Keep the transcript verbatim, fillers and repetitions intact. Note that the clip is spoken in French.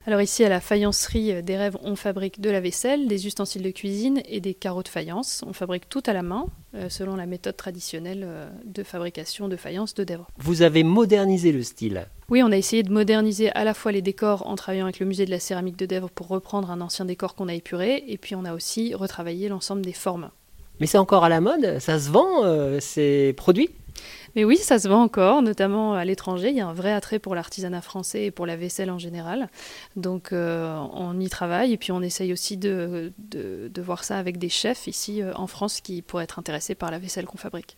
Alors ici, à la faïencerie des Rêves, on fabrique de la vaisselle, des ustensiles de cuisine et des carreaux de faïence. On fabrique tout à la main, euh, selon la méthode traditionnelle euh, de fabrication de faïence de Dèvres. Vous avez modernisé le style. Oui, on a essayé de moderniser à la fois les décors en travaillant avec le musée de la céramique de Dèvres pour reprendre un ancien décor qu'on a épuré, et puis on a aussi retravaillé l'ensemble des formes. Mais c'est encore à la mode, ça se vend, euh, ces produits? Mais oui, ça se vend encore, notamment à l'étranger. Il y a un vrai attrait pour l'artisanat français et pour la vaisselle en général. Donc euh, on y travaille et puis on essaye aussi de, de, de voir ça avec des chefs ici euh, en France qui pourraient être intéressés par la vaisselle qu'on fabrique.